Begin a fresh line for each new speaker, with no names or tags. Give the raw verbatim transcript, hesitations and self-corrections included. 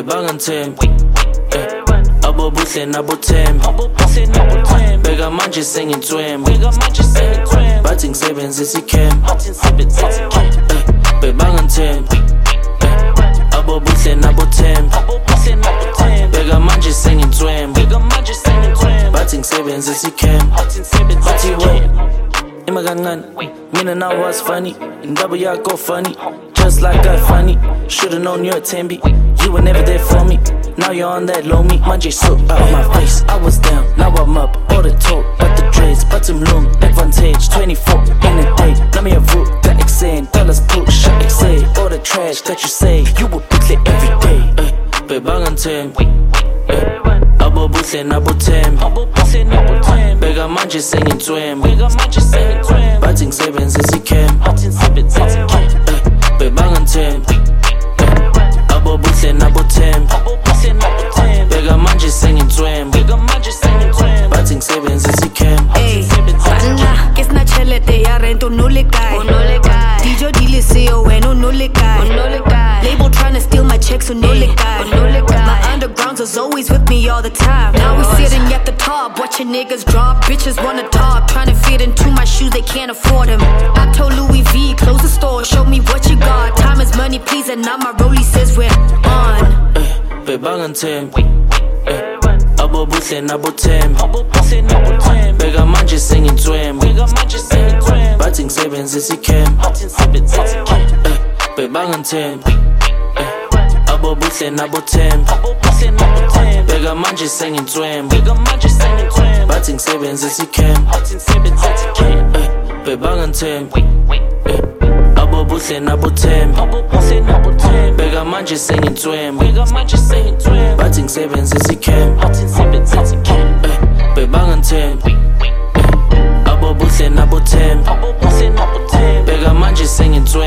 bebangithembi abo buhle nabo thembi beka manje sengitswembu bathi ngisebenzisa ikhembi bebangithembi abo buhle nabo thembi beka manje sengitswembu bathi ngisebenzisa ikhembi bathi wait ima kancane mina now was funny indaba yakho funny just like I funny should've known you're a Tembi you were never there for me now you're on that low me manje so out my face I was down now I'm up all the talk but the dreads but some long advantage twenty-four in a day let me a root that extend dollars push say all the trash that you say you will pick it every day bebangithembi abo buhle nabo thembi beka manje sengitswembu bathi ngisebenzisa ikhembi bebangithembi abo buhle nabo thembi beka manje sengitswembu bathi ngisebenzisa ikhembi
banna ke sna tšhelete ya rent o no le kae dijo di le seo wena o no le kae label trying to steal my checks o no le kae my undergrounds was always with me all the time now we sitting at the top watching niggas drop bitches wanna talk trying to fit into my shoes they can't afford them I told Louis V close the store show me what you got time is money please and now my rollie says we're on
bebangithembi abo buhle nabo thembi beka manje sengitswembu bathi ngisebenzisa ikhembi bebangithembi abo buhle nabo thembi beka manje sengitswembu bathi ngisebenzisa ikhembi bebangithembi abo buhle nabo thembi beka manje sengitswembu bathi ngisebenzisa ikhembi bebangithembi abo buhle nabo thembi beka manje sengitswembu